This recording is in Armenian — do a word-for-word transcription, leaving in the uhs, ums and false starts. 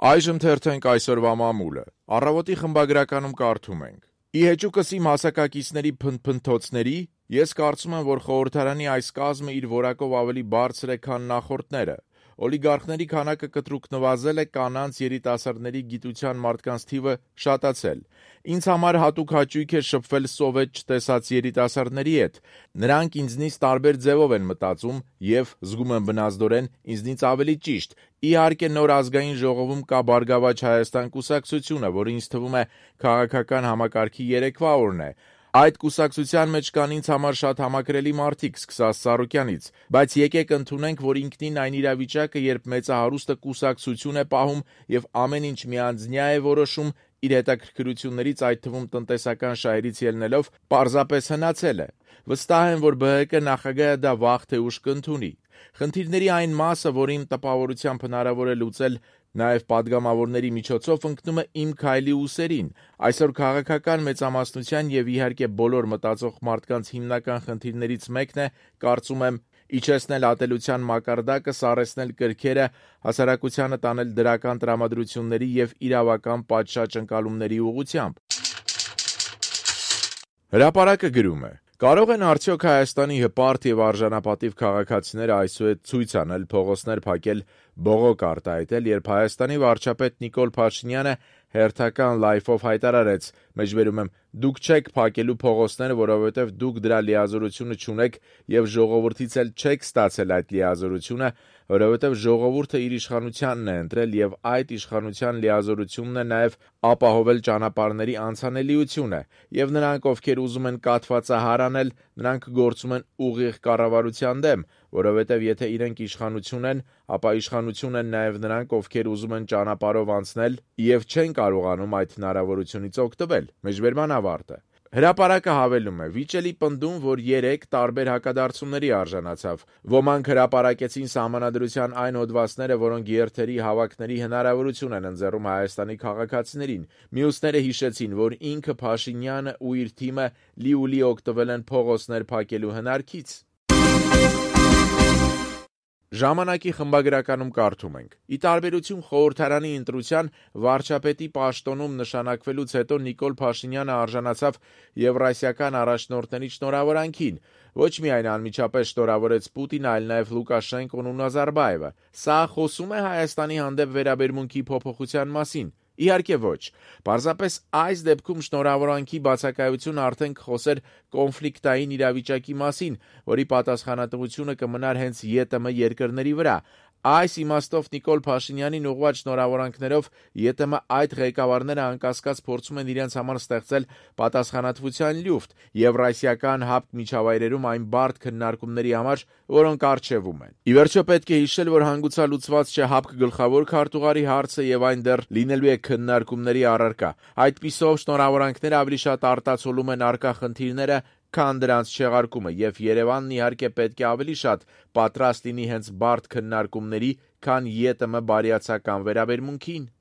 Այժմ թերթենք այսօրվա մամուլը։ Առավոտի խմբագրականում կարդում ենք. «Ի հեճուկս իմ հասակակիցների փնթփնթոցների, ես կարծում եմ, որ խորհրդարանի այս կազմը իր որակով ավելի բարձր է, քան նախորդները։ Օլիգարխների քանակը կտրուկ նվազել է, կանանց, երիտասարդների, գիտության մարդկանց թիվը շատացել։ Ինձ համար հատուկ հաճույք է շփվել սովետ չտեսած երիտասարդների հետ։ Նրանք ինձնից տարբեր ձևով են մտածում և, զգում եմ բնազդորեն, ինձնից ավելի ճիշտ։ Իհարկե, նոր ազգային ժողովում կա Բարգավաճ Հայաստան կուսակցությունը, որը ինձ թվում է քաղաքական համակարգի երեկվա օրն է։ Այդ կուսակցության մեջ կան ինձ համար շատ համակրելի մարդիկ, սկսած Սարոկյանից, բայց եկեք ընդունենք, որ ինքնին այն իրավիճակը, երբ մեծահարուստը կուսակցություն է պահում և ամեն ինչ միանձնյա է որոշում, իր հետաքրքրություններից, այդ թվում տնտեսական շահերից ելնելով, պարզապես հնացել է։ Վստահ եմ, որ Բ Հ Կ նախագահը դա վաղ թե ուշ կընդունի։ Խնդիրների այն մասը, որ իմ տպավորությամբ հնարավոր է լուծել նաև падգամավորների միջոցով, ընկնում է իմ քայլի ուսերին։ Այսօր քաղաքական մեծամասնության և իհարկե բոլոր մտածող մարդկանց հիմնական խնդիրներից մեկն է, կարծում եմ, իջեցնել ատելության մակարդակը, սառեցնել կրքերը, հասարակությանը տանել դրական տրամադրությունների և իրավական պատշաճ ընկալումների ուղղությամբ»։ Հրապարակը գրում է. «Կարո՞ղ են արդյոք Հայաստանի հպարտ և արժանապատիվ քաղաքացիները այսուհետ ցույց անել, փողոցներ փակել, բողոք արտահայտել, երբ Հայաստանի վարչապետ Նիկոլ Փաշինյանը հերթական լայֆով հայտարարեց. մեջբերում եմ, դուք չեք փակելու փողոցները, որովհետև դուք դրա լիազորությունը չունեք և ժողովրդից էլ չեք ստացել այդ լիազորությունը, որովհետև ժողովուրդը իր իշխանությանն է ընտրել և այդ իշխանության լիազորությունն է նաև ապահովել ճանապարհների անցանելիությունը, և նրանք, ովքեր ուզում են կաթվածահար անել, նրանք գործում են ուղիղ կառավարության դեմ, որովհետև եթե իրենք իշխանություն են, ապա իշխանություն են նաև նրանք, ովքեր ուզում են ճանապարհով անցնել և չեն կարողանում այդ հնարավորությունից օգտվել»։ Մեջբերման ավարտը։ Հրապարակը հավելում է. «Վիճելի պնդում, որ երեկ տարբեր հակադարձումների արժանացավ։ Ոմանք հրապարակեցին Սահմանադրության այն հոդվածները, որոնք երթերի, հավաքների հնարավորություն են ընձեռում Հայաստանի քաղաքացիներին։ Մյուսները հիշեցին, որ ինքը Փաշինյանը ու իր թիմը լիուլի օգտվել են փողոցներ փակելու հնարքից»։ Ժամանակի խմբագրականում կարդում ենք. «Ի տարբերություն խորհրդարանի ընտրության, վարչապետի պաշտոնում նշանակվելուց հետո Նիկոլ Փաշինյանը արժանացավ եվրասիական առաջնորդների շնորհավորանքին։ Ոչ միայն անմիջապես շնորհավորեց Պուտինը, այլ նաև Լուկաշենկոն ու Նազարբաևը։ Սա խոսո՞ւմ է Հայաստանի հանդեպ վերաբերմունքի փոփոխության մասին։ Իհարկե ոչ։ Պարզապես այս դեպքում շնորհավորանքի բացակայությունը արդեն կխոսեր կոնֆլիկտային իրավիճակի մասին, որի պատասխանատվությունը կմնար հենց Ե Տ Մ երկրների վրա։ Այս իմաստով Նիկոլ Փաշինյանին ուղղված շնորհավորանքներով Ե Տ Մ այդ ղեկավարները անկասկած փորձում են իրենց համար ստեղծել պատասխանատվության լյուֆտ եվրասիական ՀԱՊԿ միջավայրերում այն բարդ քննարկումների համար, որոնք առջևում են։ Ի վերջո պետք է հիշել, որ հանգուցալուծված չէ ՀԱՊԿ գլխավոր քարտուղարի հարցը և այն դեռ լինելու է քննարկումների առարկա։ Այդպիսով շնորհավորանքները ավելի շատ արտացոլում են առկա խնդիրները, քան դրանց չեղարկումը, և Երևանն իհարկե պետք է ավելի շատ պատրաստ լինի հենց բարդ քննարկումների, քան Ե Տ Մ բարյացակամ վերաբերմունքին»։